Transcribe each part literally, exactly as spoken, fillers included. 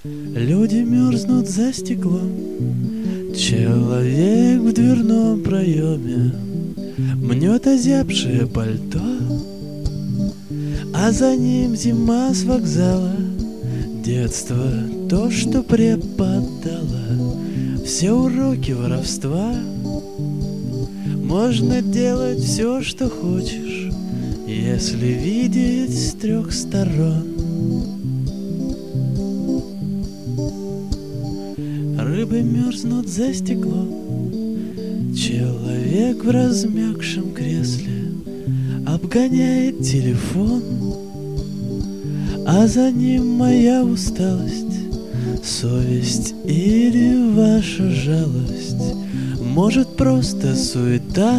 Люди мерзнут за стеклом, человек в дверном проеме мнет озябшее пальто, а за ним зима с вокзала. Детство — то, что преподало все уроки воровства. Можно делать все, что хочешь, если видеть с трех сторон. Рыбы мерзнут за стеклом, человек в размягшем кресле обгоняет телефон, а за ним моя усталость, совесть или ваша жалость. Может, просто суета,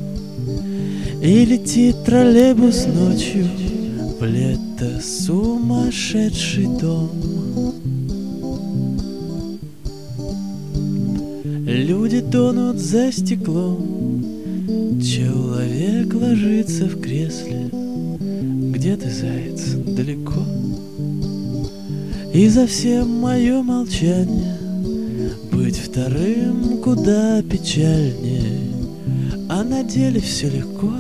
и летит троллейбус ночью в лето сумасшедший дом. Люди тонут за стеклом, человек ложится в кресле. Где ты, заяц, далеко? И за всем мое молчание быть вторым куда печальнее, а на деле все легко.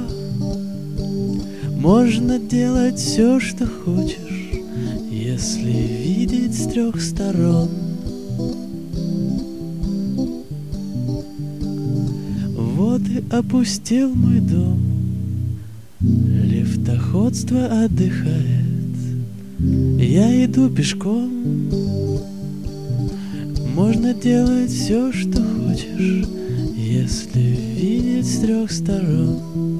Можно делать все, что хочешь, если видеть с трех сторон. Вот и опустел мой дом, лифтоходство отдыхает, я иду пешком. Можно делать все, что хочешь, если видеть с трех сторон.